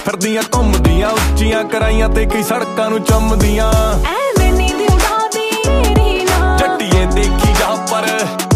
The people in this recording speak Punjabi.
ਫਿਰਦੀਆਂ ਘੁੰਮਦੀਆਂ ਉੱਚੀਆਂ ਕਰਾਈਆਂ ਤੇ ਕਈ ਸੜਕਾਂ ਨੂੰ ਚੁੰਮਦੀਆਂ। ਐਵੇਂ ਨੀ ਦਿੰਦਾ ਵੀ ਰੀਨਾ, ਜੱਟੀਏ ਦੇਖੀ ਜਾ ਪਰ